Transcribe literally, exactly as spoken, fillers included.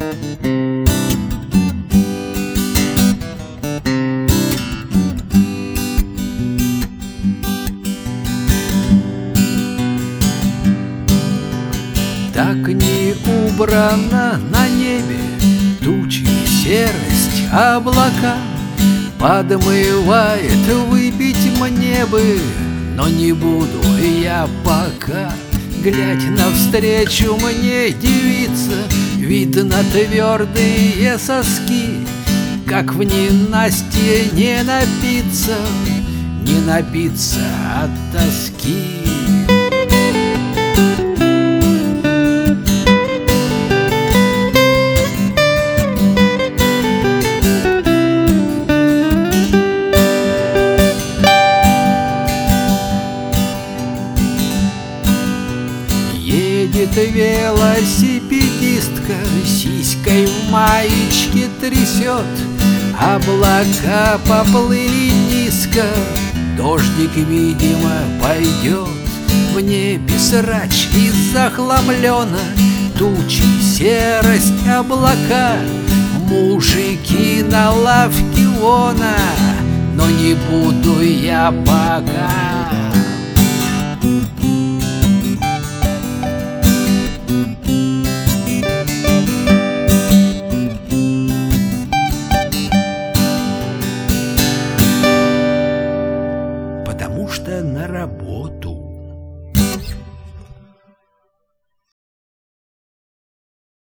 Так не убрано на небе тучи, серость, облака. Подмывает выпить мне бы, но не буду я пока. Глядь навстречу мне, девица, видно твердые соски. Как в ненастье не напиться, не напиться от тоски. Едет велосипедистка, сиськой в маечке трясет. Облака поплыли низко, дождик, видимо, пойдет. В небе срач и захламлено, тучи, серость, облака. Мужики на лавке вона, но не буду я пока.